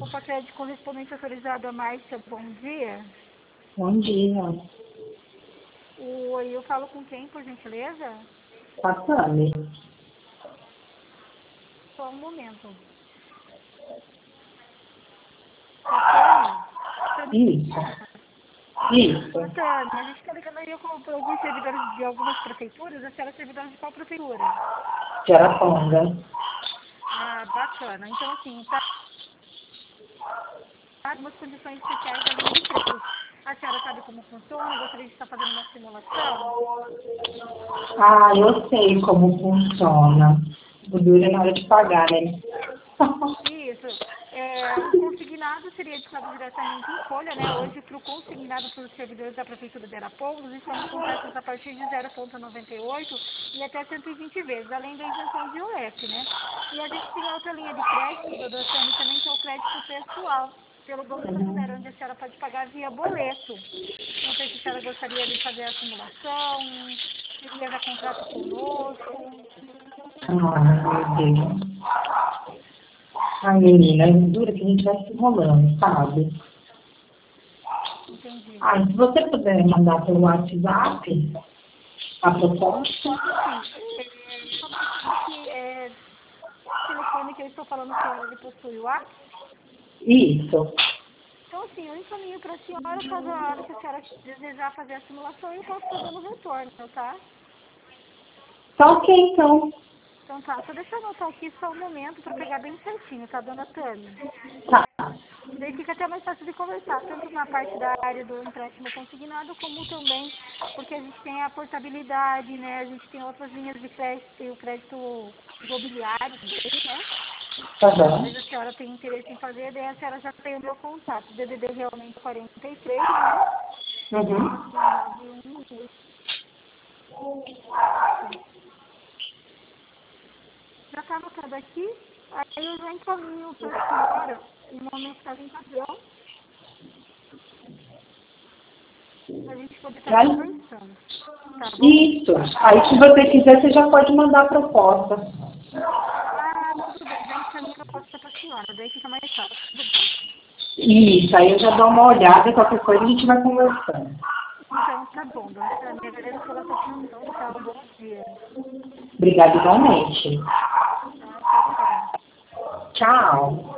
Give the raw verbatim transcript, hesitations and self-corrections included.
Opa, crédito correspondente autorizado a Márcia, bom dia. Bom dia. Oi, eu falo com quem, por gentileza? Passando. Só um momento. Tânia? Isso. Isso. Tânia, a gente está ligando aí com alguns servidores de algumas prefeituras. A senhora é servidora de qual prefeitura? De Araponga. Ah, bacana. Então, assim, tá algumas condições especiais da linha de crédito. A senhora sabe como funciona? Gostaria de estar fazendo uma simulação? Ah, eu sei como funciona. O duro é na hora de pagar, né? Isso. É, o consignado seria editado diretamente em folha, né? Hoje, para o consignado para os servidores da Prefeitura de Arapongas, estamos com taxas a partir de zero vírgula noventa e oito e até cento e vinte vezes, além da isenção de O F, né? E a gente tem outra linha de crédito, doutora Sami, também, que é o crédito pessoal, pelo Banco Santander, onde a senhora pode pagar via boleto. Não sei se a senhora gostaria de fazer a simulação, queria já contrato conosco. Ah, meu Deus. Ai, menina, é dura que a gente vai se enrolando, sabe? Entendi. Ah, se você puder mandar pelo WhatsApp a proposta. Posso sim. É, só que é, telefone que eu estou falando com a senhora, ele possui o WhatsApp. Isso. Então, assim, eu encaminho para a senhora, caso a hora que a senhora desejar fazer a simulação, eu posso estar dando retorno, tá? Tá ok, então. Então tá, só deixa eu anotar aqui só um momento para pegar bem certinho, tá, dona Tânia? Tá. Daí fica até mais fácil de conversar, tanto na parte da área do empréstimo consignado, como também porque a gente tem a portabilidade, né? A gente tem outras linhas de crédito, tem o crédito imobiliário também, né? Tá Talvez bom. a senhora tenha interesse em fazer, daí a senhora já tem o meu contato. D D D realmente quarenta e três, né? Uhum. nove um oito. Já está anotado aqui, aí eu já encaminho para a senhora uma mensagem padrão, para a gente poder estar Vai? conversando, tá bom? Isso. Aí, se você quiser, você já pode mandar a proposta. Ah, tudo bem, já encaminho a proposta para a senhora, daí fica mais fácil, tudo bem. Isso. Aí eu já dou uma olhada, qualquer coisa a gente vai conversando. Então, tá bom, dona Sânia, agradeço pela sua atenção, tá? Um bom dia. Obrigada igualmente. Tá, tchau, tchau. Tchau.